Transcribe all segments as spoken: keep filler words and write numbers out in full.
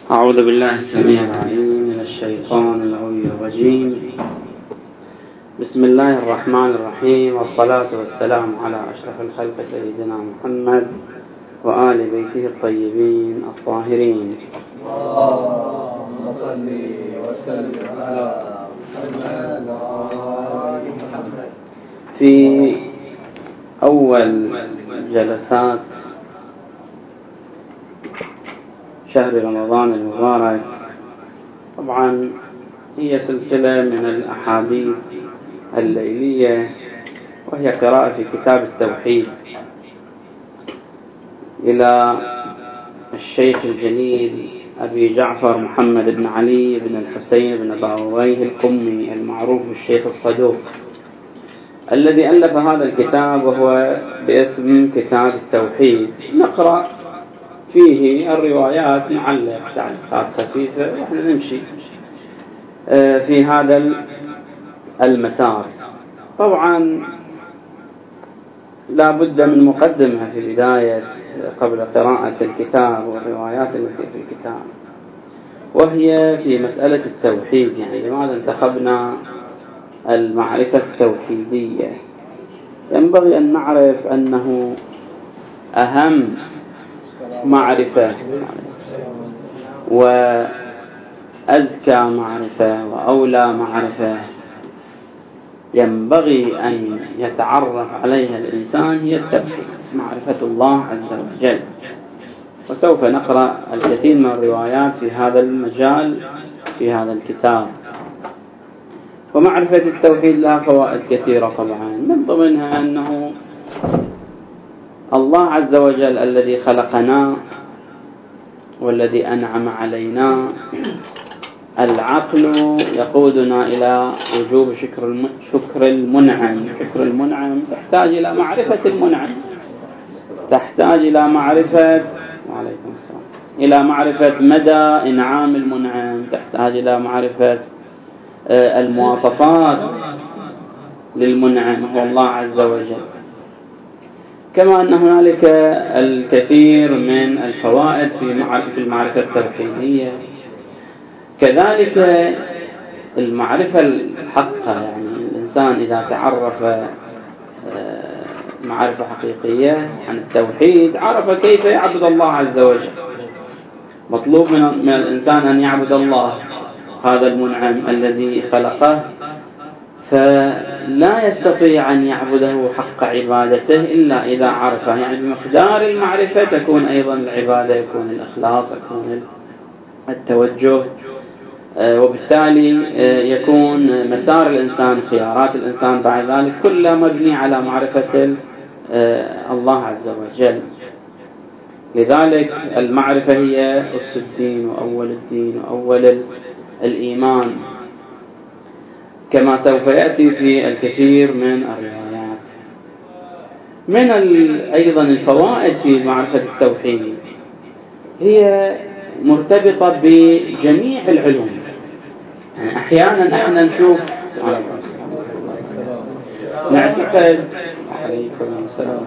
أعوذ بالله السميع العليم من الشيطان الغوي الرجيم. بسم الله الرحمن الرحيم، والصلاة والسلام على أشرف الخلق سيدنا محمد وآل بيته الطيبين الطاهرين. اللهم صل وسلم على محمد وآل محمد. في أول جلسات شهر رمضان المبارك، طبعا هي سلسلة من الأحاديث الليلية، وهي قراءة في كتاب التوحيد إلى الشيخ الجليل أبي جعفر محمد بن علي بن الحسين بن باويه القمي المعروف بالشيخ الصدوق، الذي ألف هذا الكتاب وهو باسم كتاب التوحيد. نقرأ فيه الروايات معلق تعليقات خفيفة، ونحن نمشي في هذا المسار. طبعا لا بد من مقدمة في البداية قبل قراءة الكتاب والروايات التي في الكتاب، وهي في مسألة التوحيد. يعني لماذا انتخبنا المعرفة التوحيدية؟ ينبغي أن نعرف أنه أهم معرفة وأزكى معرفة وأولى معرفة ينبغي أن يتعرف عليها الإنسان هي التوحيد، معرفة الله عز وجل. وسوف نقرأ الكثير من الروايات في هذا المجال في هذا الكتاب. ومعرفة التوحيد لها فوائد كثيرة طبعا، من ضمنها أنه الله عز وجل الذي خلقنا والذي أنعم علينا، العقل يقودنا إلى وجوب شكر شكر المنعم. شكر المنعم تحتاج إلى معرفة المنعم، تحتاج إلى معرفة وعليكم السلام إلى معرفة مدى إنعام المنعم، تحتاج إلى معرفة المواصفات للمنعم هو الله عز وجل. كما أن هنالك الكثير من الفوائد في المعرفة التوحيدية. كذلك المعرفة الحقة، يعني الإنسان إذا تعرف معرفة حقيقية عن التوحيد عرف كيف يعبد الله عز وجل. مطلوب من الإنسان أن يعبد الله هذا المنعم الذي خلقه، فلا يستطيع أن يعبده حق عبادته إلا إذا عرفه. يعني بمقدار المعرفة تكون أيضا العبادة، يكون الإخلاص، يكون التوجه، وبالتالي يكون مسار الإنسان، خيارات الإنسان بعد ذلك كلها مبني على معرفة الله عز وجل. لذلك المعرفة هي أس الدين وأول الدين وأول الإيمان، كما سوف يأتي في الكثير من الروايات. من أيضا الفوائد في معرفة التوحيد هي مرتبطة بجميع العلوم. يعني أحيانا احنا نشوف نعتقد عليكم السلام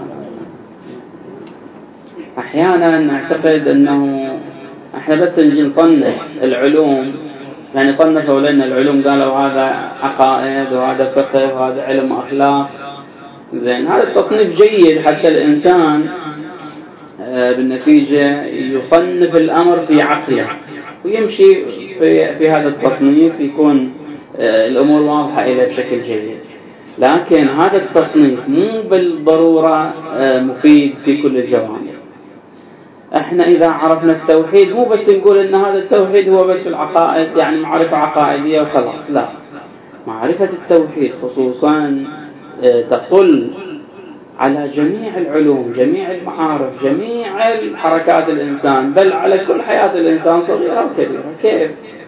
أحيانا نعتقد أنه احنا بس نجي نصنف العلوم، يعني صنفوا لنا العلوم قالوا هذا عقائد وهذا فقه وهذا علم أخلاق. زين، هذا التصنيف جيد حتى الإنسان بالنتيجة يصنف الأمر في عقله ويمشي في, في هذا التصنيف، يكون الأمور واضحة إليه بشكل جيد. لكن هذا التصنيف مو بالضرورة مفيد في كل الجوانب. احنا إذا عرفنا التوحيد مو بس نقول إن هذا التوحيد هو بس العقائد، يعني معرفة عقائدية وخلاص، لا. معرفة التوحيد خصوصا تطل على جميع العلوم، جميع المعارف، جميع حركات الإنسان، بل على كل حياة الإنسان صغيرة وكبيرة. كيف؟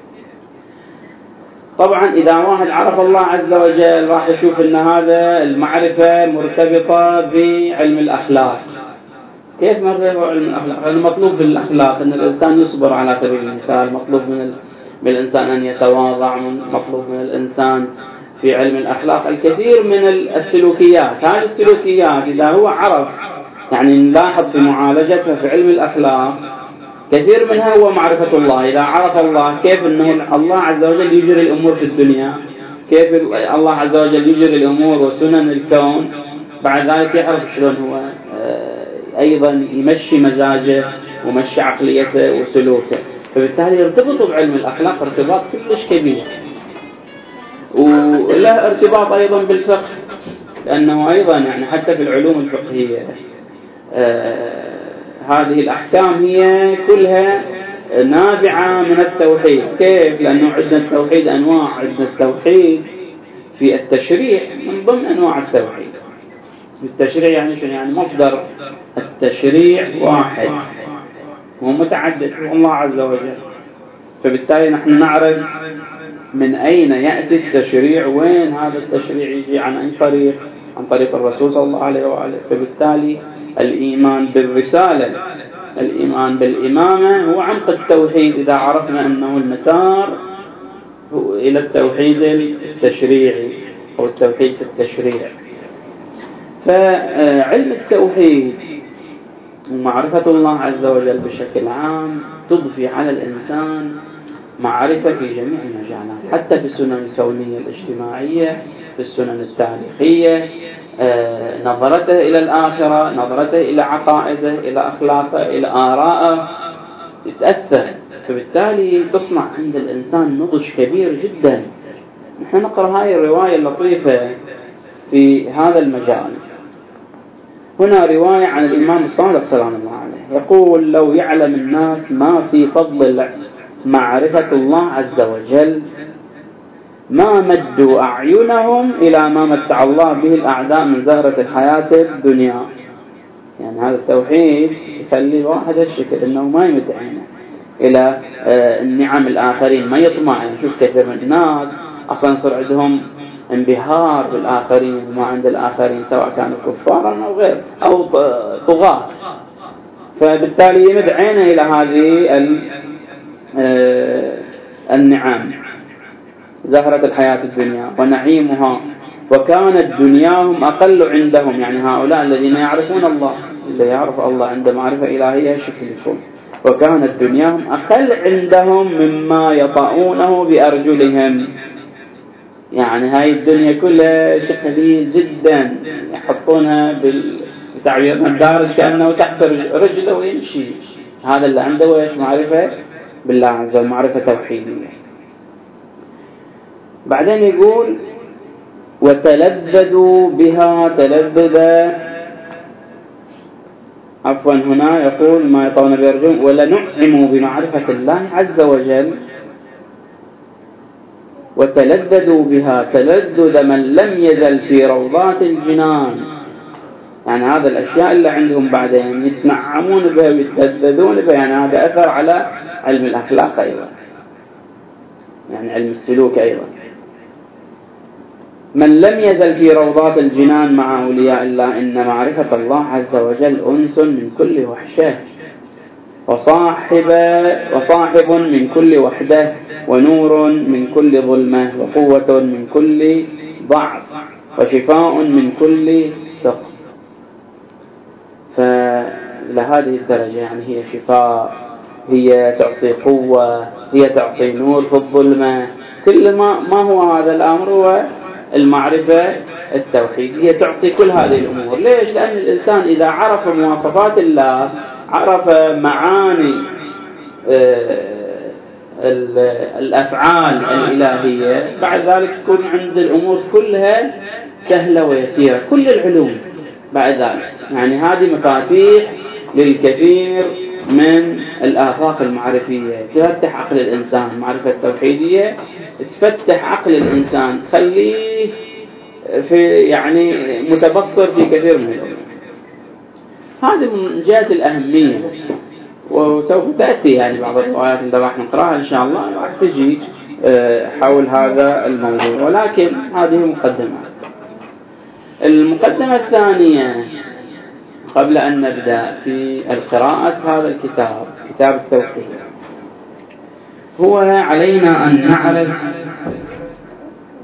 طبعا إذا واحد عرف الله عز وجل راح يشوف إن هذا المعرفة مرتبطة بعلم الأخلاق. كيف مرتبطة بعلم الأخلاق؟ المطلوب في الأخلاق أن الإنسان يصبر على سبيل المثال، مطلوب من الإنسان أن يتواضع، مطلوب من الإنسان في علم الأخلاق الكثير من السلوكيات. هذه السلوكيات إذا هو عرف، يعني نلاحظ في معالجتها في علم الأخلاق كثير منها هو معرفة الله. إذا عرف الله كيف أنه الله عز وجل يجري الأمور في الدنيا، كيف الله عز وجل يجري الأمور وسنن الكون، بعد ذلك يعرف شلون هو أيضا يمشي مزاجه ومشي عقليته وسلوكه. فبالتالي يرتبط بعلم الأخلاق ارتباط كلش كبير، وله ارتباط أيضا بالفقه، لأنه أيضا يعني حتى في العلوم الفقهية آه هذه الأحكام هي كلها نابعة من التوحيد. كيف؟ لأنه عندنا التوحيد أنواع، عندنا التوحيد في التشريع من ضمن أنواع التوحيد. التشريع يعني شنو؟ يعني مصدر التشريع واحد ومتعدد الله عز وجل. فبالتالي نحن نعرف من أين يأتي التشريع، وين هذا التشريع يجي، عن أي طريق، عن طريق الرسول صلى الله عليه وآله. فبالتالي الإيمان بالرسالة، الإيمان بالإمامة هو عمق التوحيد، إذا عرفنا أنه المسار إلى التوحيد التشريعي أو التوحيد في التشريع. فعلم التوحيد ومعرفة الله عز وجل بشكل عام تضفي على الإنسان معرفة في جميع المجالات، حتى في السنن الكونية الاجتماعية، في السنن التاريخية، نظرته إلى الآخرة، نظرته إلى عقائده، إلى أخلاقه، إلى آرائه يتأثر. فبالتالي تصنع عند الإنسان نضج كبير جدا. نحن نقرأ هاي الرواية اللطيفة في هذا المجال. هنا رواية عن الإمام الصادق سلام الله عليه يقول: لو يعلم الناس ما في فضل معرفة الله عز وجل ما مدوا أعينهم إلى ما متع الله به الأعداء من زهرة الحياة الدنيا. يعني هذا التوحيد يخلي الواحد الشكل أنه ما يمد عينه إلى النعم الآخرين، ما يطمع. يعني شوف كثير من الناس أصلا صار عندهم انبهار بالآخرين وما عند الآخرين، سواء كانوا كفارا أو غير أو طغاة. فبالتالي يمد عينه إلى هذه النعم، زهرة الحياة الدنيا ونعيمها، وكانت دنياهم أقل عندهم. يعني هؤلاء الذين يعرفون الله، اللي يعرف الله عند معرفة إلهية شكل يكون، وكانت دنياهم أقل عندهم مما يطؤونه بأرجلهم. يعني هاي الدنيا كلها شيء قليل جدا، يحطونها بالتعبير الدارج كأنه تحت رجله ويمشي. هذا اللي عنده ويش معرفة بالله عز وجل، معرفة توحيدية. بعدين يقول: وتلذذوا بها تلذذا، عفوا هنا يقول ما يطون بأرجلهم، ولنعموا بمعرفة الله عز وجل. وتلذذوا بها تلذذ من لم يزل في روضات الجنان. يعني هذا الأشياء اللي عندهم بعدين يتنعمون بها ويتلذذون بها. يعني هذا أثر على علم الأخلاق أيضا، يعني علم السلوك أيضا. من لم يزل في روضات الجنان مع أولياء الله إن معرفة الله عز وجل أنس من كل وحشة، وصاحب وصاحب من كل وحدة، ونور من كل ظلمة، وقوة من كل ضعف، وشفاء من كل سقم. فلهذه الدرجة يعني هي شفاء، هي تعطي قوة، هي تعطي نور في الظلمة. كل ما ما هو هذا الأمر هو المعرفة التوحيدية، تعطي كل هذه الأمور. ليش؟ لأن الإنسان إذا عرف مواصفات الله، عرف معاني الأفعال الإلهية، بعد ذلك تكون عند الأمور كلها سهلة ويسيرة. كل العلوم بعد ذلك يعني هذه مفاتيح للكثير من الآفاق المعرفية، تفتح عقل الإنسان. المعرفة التوحيدية تفتح عقل الإنسان، تخليه في يعني متبصر في كثير من الأمور. هذه من جهة الأهمية، وسوف تأتي يعني بعض الروايات اللي راح نقرأها إن شاء الله راح تجي حول هذا الموضوع، ولكن هذه مقدمة. المقدمة الثانية قبل أن نبدأ في القراءة هذا الكتاب، كتاب التوحيد، هو علينا أن نعرف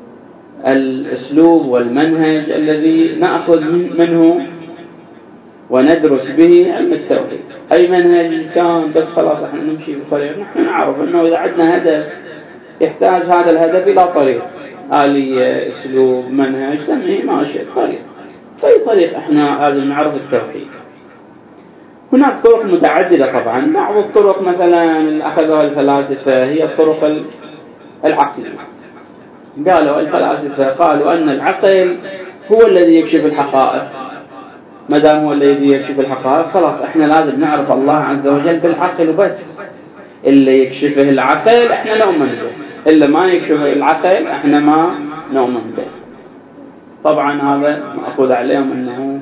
الأسلوب والمنهج الذي نأخذ منه وندرس به علم التوحيد. أي منهج كان بس خلاص احنا نمشي بطريق، نحن نعرف أنه إذا عندنا هدف يحتاج هذا الهدف إلى طريق، آلية، أسلوب، منهج، سميه ماشي طريق. أي طريق احنا لازم نعرف التوحيد. هناك طرق متعددة طبعا. بعض الطرق مثلا اللي أخذها الفلاسفة هي الطرق العقلية. قالوا الفلاسفة قالوا أن العقل هو الذي يكشف الحقائق. ما دام هو الذي يكشف الحقائق خلاص احنا لازم نعرف الله عز وجل بالعقل وبس. اللي يكشفه العقل احنا نؤمن به، اللي ما يكشفه العقل احنا ما نؤمن به. طبعا هذا مأخوذ عليهم أنه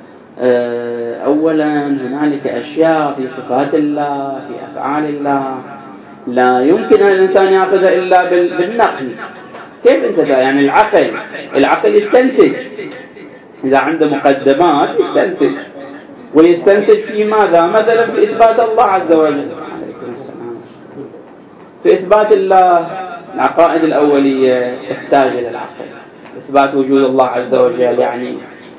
أولا هنالك أشياء في صفات الله، في أفعال الله، لا يمكن أن الإنسان يأخذها إلا بالنقل. كيف انت يعني العقل العقل يستنتج، إذا عنده مقدمات يستنتج، ويستنتج في ماذا؟ مثلا في إثبات الله عز وجل. في إثبات الله العقائد الأولية تحتاج إلى العقل. إثبات وجود الله عز وجل يعني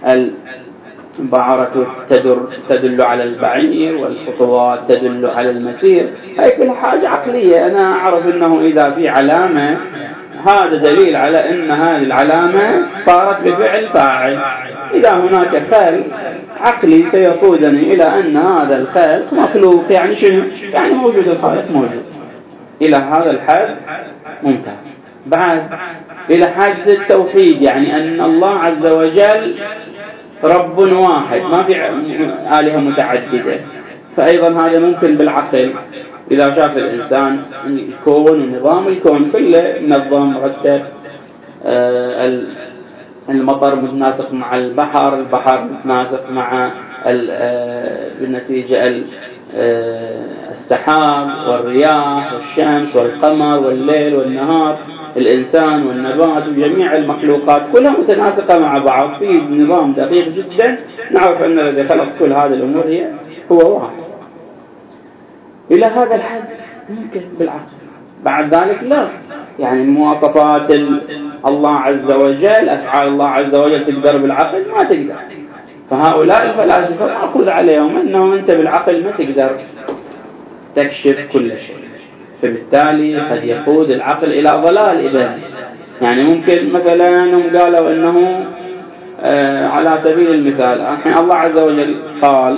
البعرة تدل على البعير والخطوات تدل على المسير، هي كل حاجة عقلية. أنا أعرف أنه إذا في علامة هذا دليل على أن هذه العلامة صارت بفعل فاعل. إذا هناك خلق عقلي سيقودني إلى أن هذا الخلق مخلوق، يعني شنو؟ يعني موجود، الخالق موجود. إلى هذا الحد ممتاز. بعد إلى حد التوحيد، يعني أن الله عز وجل رب واحد، ما في آلهة متعددة، فأيضا هذا ممكن بالعقل. إذا شاف الإنسان الكون ونظام الكون كله منظم مرتب، آه المطر متناسق مع البحر، البحر متناسق مع آه بالنتيجة آه السحاب والرياح والشمس والقمر والليل والنهار، الإنسان والنبات وجميع المخلوقات كلها متناسقة مع بعض في نظام دقيق جدا. نعرف أن الذي خلق كل هذه الأمور هي هو واحد. إلى هذا الحد ممكن بالعقل. بعد ذلك لا، يعني مواصفات الله عز وجل، أفعال الله عز وجل تقدر بالعقل؟ ما تقدر. فهؤلاء الفلاسفة مأخوذ عليهم أنه أنت بالعقل ما تقدر تكشف كل شيء، فبالتالي قد يقود العقل إلى ضلال. إذن يعني ممكن مثلا هم قالوا أنه آه على سبيل المثال الحين الله عز وجل قال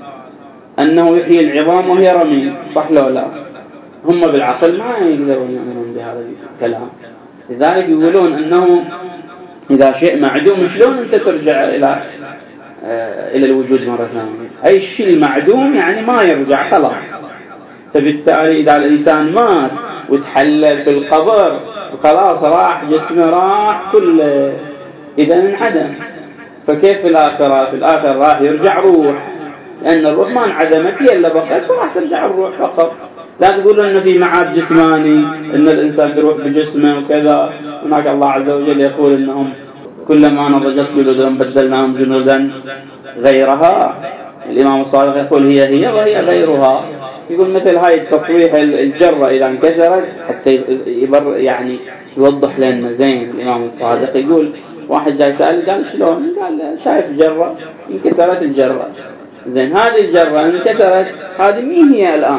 أنه يحيي العظام وهي رميم، صح لو لا؟ هم بالعقل ما يقدرون يؤمنون بهذا الكلام. لذلك يقولون أنه إذا شيء معدوم شلون أنت ترجع إلى آه إلى الوجود مرة ثانية؟ أي شيء معدوم يعني ما يرجع خلاص. فبالتالي إذا الإنسان مات وتحلل في القبر وخلاص راح جسمه راح كله، إذا انعدم. فكيف في الآخرة؟ في الآخرة راح يرجع روح، لأن الروح ما انعدمت، هي اللي بقت، فراح ترجع الروح فقط. لا تقولوا أنه في معاد جسماني أن الإنسان بيروح بجسمه وكذا. هناك الله عز وجل يقول أنهم كلما نضجت جلودهم بدلناهم جنودا غيرها. الإمام الصادق يقول هي هي وهي غيرها. يقول مثل هاي التصويح الجرة إذا انكسرت حتى يبر يعني يوضح لنا زين. الإمام الصادق يقول واحد جاي سأل قال شلون؟ قال شايف جرة انكسرت الجرة، زين هذه الجرة انكسرت، هذه مين هي الآن؟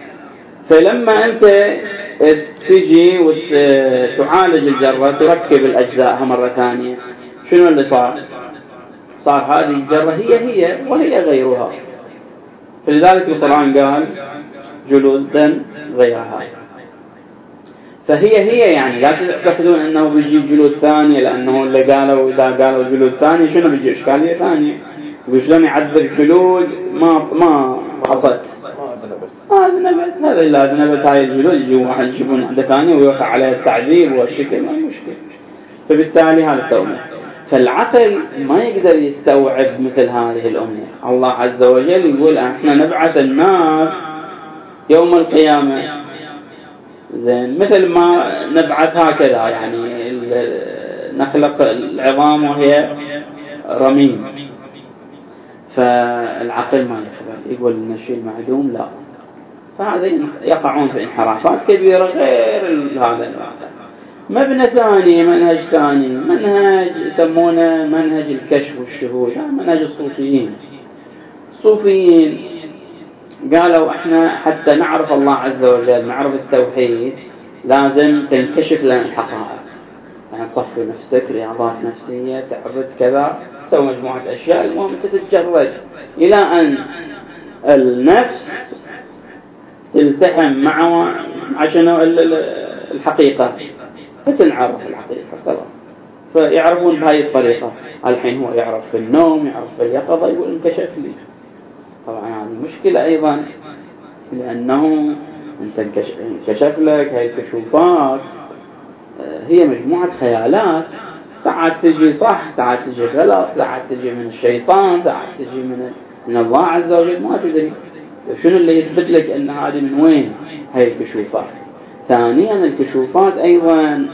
فلما أنت تجي وتعالج الجرة تركب الأجزاء مرة ثانية، شنو اللي صار؟ صار هذه الجرة هي هي وهي غيرها. فلذلك القرآن قال جلودا غيرها. فهي هي يعني لا تعتقدون أنه بيجيب جلود ثانية، لأنه اللي قالوا إذا قالوا جلود ثانية شنو بيجي إشكالية ثانية؟ شلون يعذب جلود ما ما حصلت؟ هذا نبت، هذا إلا نبت هاي الجلود يجي واحد يجيبون واحدة ثانية ويوقع عليها التعذيب والشكل، ما مشكلة. فبالتالي هذا التومة. فالعقل ما يقدر يستوعب مثل هذه الأمور. الله عز وجل يقول احنا نبعث الناس يوم القيامة، زين مثل ما نبعث هكذا، يعني نخلق العظام وهي رميم. فالعقل ما يقبل، يقول نشيل معدوم لا. فهذا يقعون في انحرافات كبيرة غير هذا الواقع. مبنى ثاني، منهج ثاني، منهج يسمونه منهج الكشف والشهود، منهج الصوفيين. الصوفيين قالوا احنا حتى نعرف الله عز وجل، نعرف التوحيد، لازم تنكشف لنا الحقائق. يعني تصفي نفسك، رياضات نفسية، تعبد كذا، تسوي مجموعة أشياء، المهم تتجرد إلى أن النفس تلتحم معه عشان الحقيقة، فتنعرف الحقيقة خلاص. فيعرفون بهاي الطريقة. الحين هو يعرف في النوم، يعرف في اليقظة، يقول انكشف لي. طبعا هذه مشكلة أيضا، لأنه أنت انكشف لك هاي الكشوفات، هي مجموعة خيالات، ساعات تجي صح، ساعات تجي غلط، ساعات تجي من الشيطان، ساعات تجي من من الله عز وجل، ما تدري شنو اللي يثبت لك أن هذه من وين هاي الكشوفات. ثانيا الكشوفات أيضا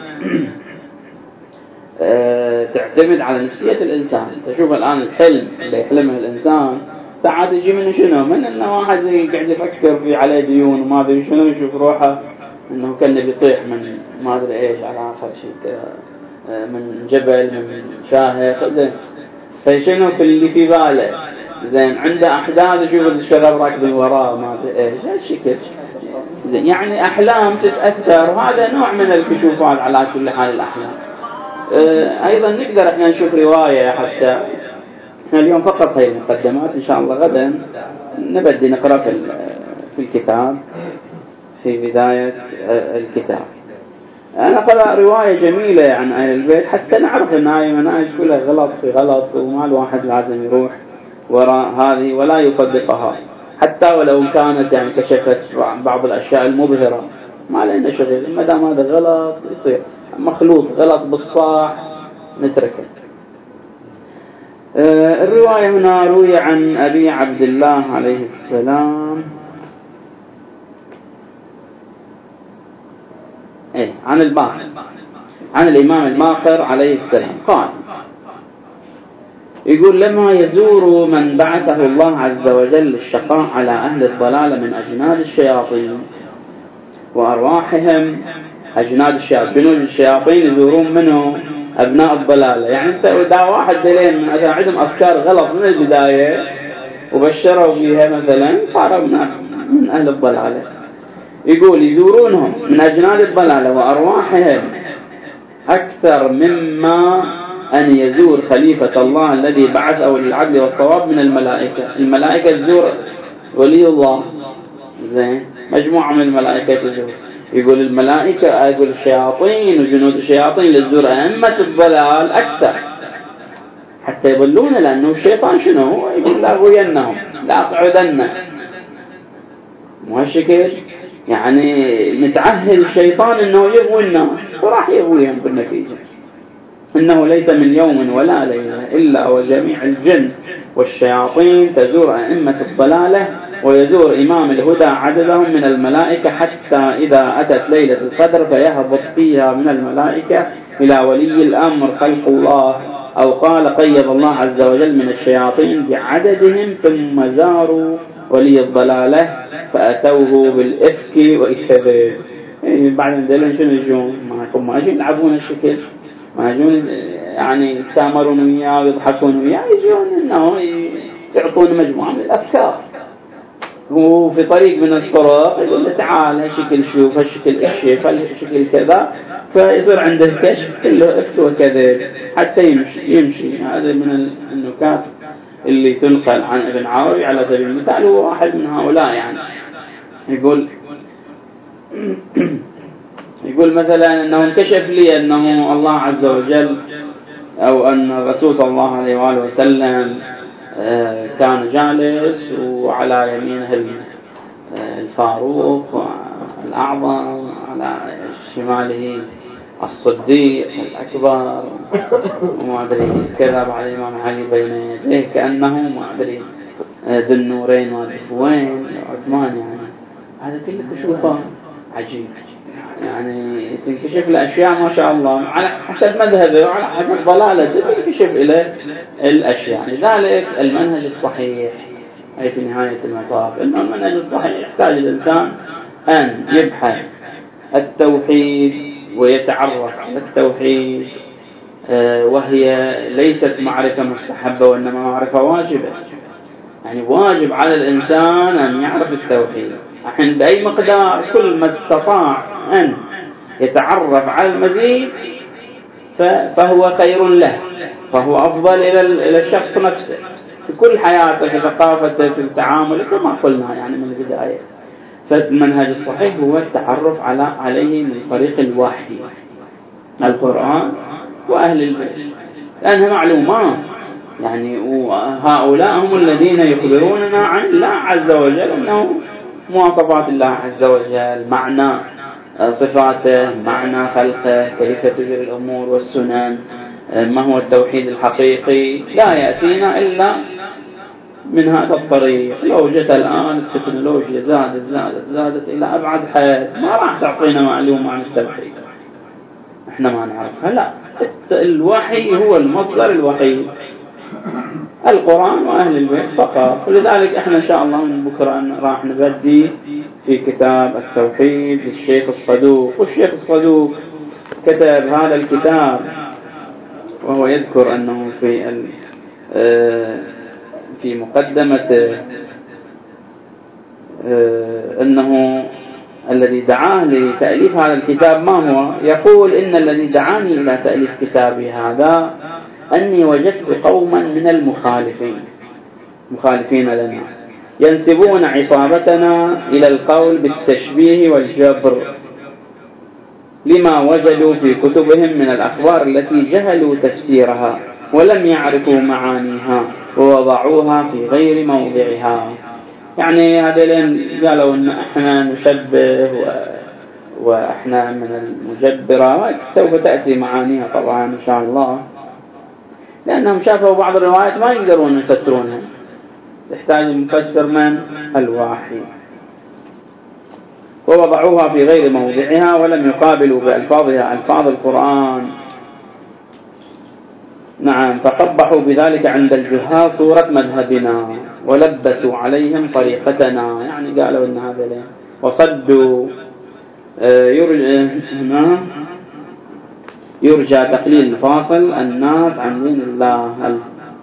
تعتمد على نفسية الإنسان. تشوف الآن الحلم اللي يحلمه الإنسان ساعات يجي منه شنو؟ من أنه واحد قاعد يفكر في عليه ديون وما أدري شنو، يشوف روحه أنه كان بيطيح من ما أدري إيش على آخر شيء، من جبل، من شاهق، زين. فشنو في اللي في باله؟ زين عنده أحداث، يشوف الشباب راكبين وراه ما أدري إيش هالشكل. يعني أحلام تتأثر، وهذا نوع من الكشوفات على كل حال الأحلام. أيضا نقدر احنا نشوف رواية، حتى احنا اليوم فقط هي المقدمات، إن شاء الله غدا نبدي نقرأ في في الكتاب في بداية الكتاب. أنا قرأ رواية جميلة عن أهل البيت حتى نعرف أن هاي مناهج كلها غلط في غلط، وما الواحد لازم يروح وراء هذه ولا يصدقها، حتى ولو كانت يعني كشفت بعض الأشياء المبهرة، ما لنا شغل، ما دام هذا غلط يصير مخلوط غلط بالصح نتركه. آه الرواية هنا روي عن أبي عبد الله عليه السلام، إيه عن الباقر، عن الإمام الباقر عليه السلام قال، يقول لما يزور من بعثه الله عز وجل الشقاء على أهل الضلالة من أجناد الشياطين وأرواحهم، أجناد الشياطين، جنود الشياطين يزورون منه أبناء الضلالة. يعني أنت إذا واحد دليل من عندهم أفكار غلط من البداية وبشروا فيها مثلا، صاروا من أهل الضلالة. يقول يزورونهم من أجناد الضلالة وأرواحهم أكثر مما أن يزور خليفة الله الذي بعث أولي العدل والصواب من الملائكة. الملائكة تزور ولي الله، زين، مجموعة من الملائكة تزور. يقول الملائكة، يقول الشياطين وجنود الشياطين لتزور أئمة الضلال أكثر حتى يضلون، لأنه الشيطان شنو يقول لا أغوينهم لا أقعدن، مو هالشكل. يعني متعهد الشيطان أنه يغوي الناس وراح يغويهم بالنتيجة. إنه ليس من يوم ولا ليلة إلا وجميع الجن والشياطين تزور أئمة الضلالة ويزور إمام الهدى عددهم من الملائكة، حتى إذا أتت ليلة القدر فيهبط فيها من الملائكة إلى ولي الأمر خلق الله، أو قال قيض الله عز وجل من الشياطين بعددهم، ثم زاروا ولي الضلالة فأتوه بالإفك والكذب. يعني بعد ذلك شنو يجون؟ ما يكون ما يجون يلعبون الشكل، ما يجون يعني يتسامرون وياه ويضحكون وياه، يجون إنه يعطون مجموعة من الأفكار، وفي طريق من الطرق يقول له تعال هالشكل شوف، هالشكل اكشف، هالشكل كذا، فيصير عنده كشف كله إفك وكذب حتى يمشي يمشي. هذا من النكات اللي تنقل عن ابن عربي على سبيل المثال، هو واحد من هؤلاء. يعني يقول يقول مثلا أنه انكشف لي أنه الله عز وجل أو أن الرسول صلى الله عليه وآله وسلم كان جالس وعلى يمينه الفاروق الأعظم، على شماله الصديق الأكبر، وما أدري كذا بعد الإمام علي بين يديه كأنه ما أدري ذو النورين ما أدري وين عثمان. يعني هذا كله كشوفه عجيب، يعني تنكشف الأشياء ما شاء الله على حسب مذهبه وعلى حسب ضلالته تنكشف إلى الأشياء. لذلك المنهج الصحيح أي في نهاية المطاف إنه المنهج الصحيح يحتاج الإنسان أن يبحث التوحيد ويتعرف على التوحيد، وهي ليست معرفة مستحبة وإنما معرفة واجبة. يعني واجب على الإنسان أن يعرف التوحيد عند أي مقدار، كل ما استطاع أن يتعرف على المزيد فهو خير له، فهو أفضل إلى الشخص نفسه في كل حياته، في ثقافته، في التعامل، كما قلنا يعني من البداية. فالمنهج الصحيح هو التعرف على عليه من طريق الوحي، القرآن وأهل البيت، لأنها معلومات يعني، وهؤلاء هم الذين يخبروننا عن الله عز وجل، أنه مواصفات الله عز وجل، معنى صفاته، معنى خلقه، كيف تجري الأمور والسنن، ما هو التوحيد الحقيقي. لا يأتينا إلا من هذا الطريق. لو جت الآن التكنولوجيا زادت زادت زادت إلى أبعد حد، ما راح تعطينا معلومة عن التوحيد احنا ما نعرفها. لا، الوحي هو المصدر الوحيد، القرآن وأهل البيت فقط. ولذلك احنا إن شاء الله من بكرة راح نبدي في كتاب التوحيد للشيخ الصدوق. والشيخ الصدوق كتب هذا الكتاب وهو يذكر أنه في في مقدمته أنه الذي دعاه لتأليف هذا الكتاب ما هو؟ يقول إن الذي دعاني إلى تأليف كتابي هذا أني وجدت قوما من المخالفين مخالفين لنا ينسبون عصابتنا إلى القول بالتشبيه والجبر لما وجدوا في كتبهم من الأخبار التي جهلوا تفسيرها ولم يعرفوا معانيها ووضعوها في غير موضعها. يعني هذين قالوا أن احنا نشبه و... واحنا من المجبرة، سوف تأتي معانيها طبعا إن شاء الله، لأنهم شافوا بعض الروايات ما يقدرون يفسرونها، يحتاج المفسر من الوحي، ووضعوها في غير موضعها ولم يقابلوا بألفاظها ألفاظ القرآن. نعم، فقبحوا بذلك عند الجهال صورة مذهبنا ولبسوا عليهم طريقتنا، يعني قالوا إن هذا ليه وصدوا يرجى, يرجى تقليل فاصل الناس عن دين الله،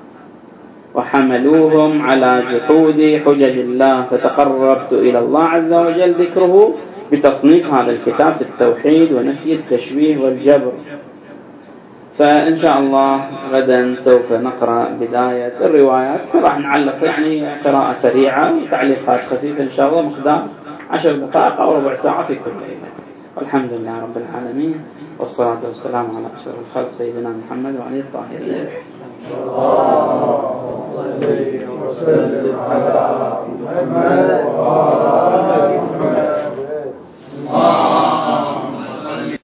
وحملوهم على جحود حجج الله، فتقربت إلى الله عز وجل ذكره بتصنيف هذا الكتاب في التوحيد ونفي التشبيه والجبر. فإن شاء الله غدا سوف نقرأ بداية الروايات، راح نعلق يعني قراءة سريعة وتعليقات خفيفة إن شاء الله مقدار عشر دقائق أو ربع ساعة في كل ليلة. والحمد لله رب العالمين، والصلاة والسلام على أشرف الخلق سيدنا محمد وعليه الطاهرين. اللهم صل وسلم على محمد وعلى آله